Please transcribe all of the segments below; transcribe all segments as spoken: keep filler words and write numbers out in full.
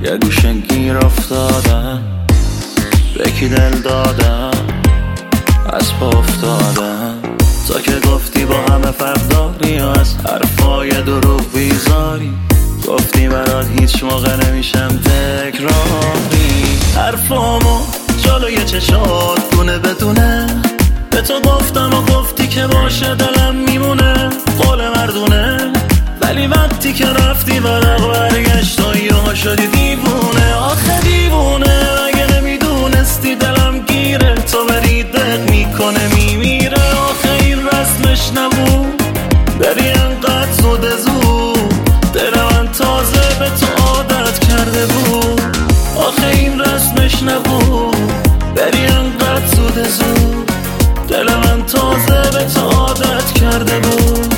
یه گوشه گیر افتادم، به کی دل دادم، از پا افتادم. تا که گفتی با همه فرق داری، از حرفای دروغ بیزاری. گفتی برات هیچ موقع نمیشم تکراری. حرفامو جلوی چشات دونه بدونه به تو گفتم و گفتی که باشه دلم میمونه. قول مردونه، ولی وقتی که رفتی ورق برگشت و یهو شدی دیوونه. آخه دیوونه اگه نمیدونستی دلم گیره، تو بری دق میکنه میمیره. آخه این رسمش نبود بری انقدر زود زود، دل من تازه به تو عادت کرده بود. آخه این رسمش نبود بری انقدر زود زود، دل من تازه به تو عادت کرده بود.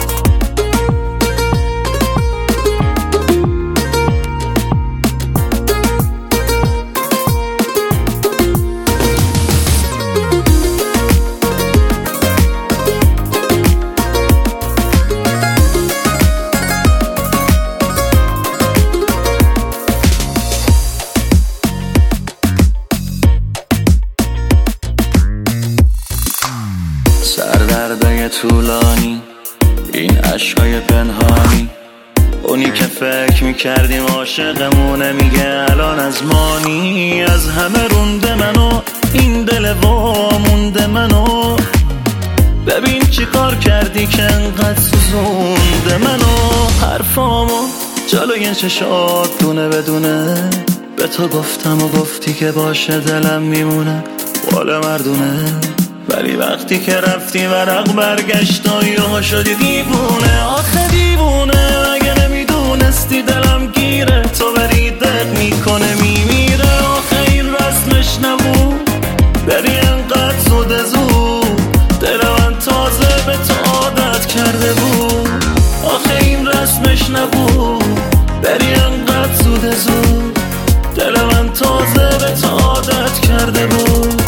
سردردای طولانی، این عشقای پنهانی، اونی که فکر میکردیم عاشقمونه میگه الان از مانی. از همه رونده منو این دل وامونده منو، ببین چی کار کردی که انقدر سوزونده منو. حرفامو جلوی چشات دونه بدونه به تو گفتم و گفتی که باشه دلم میمونه. قول مردونه، ولی وقتی که رفتی ورق برگشت و یهو شدی دیوونه. آخه دیوونه اگه نمیدونستی دلم گیره، تو بری دق میکنه میمیره. آخه این رسمش نبود بری انقدر زود زود، دل من تازه به تو عادت کرده بود. آخه این رسمش نبود بری انقدر زود زود، دل من تازه به تو عادت کرده بود.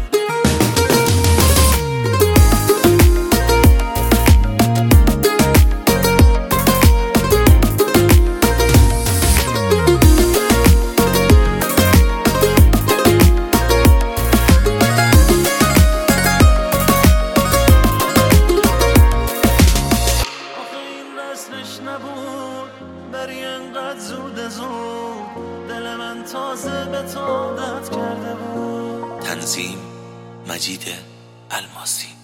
نبود بری انقدر زود زود، دل من تازه به تو عادت کرده بود. تنظیم مجید الماسی.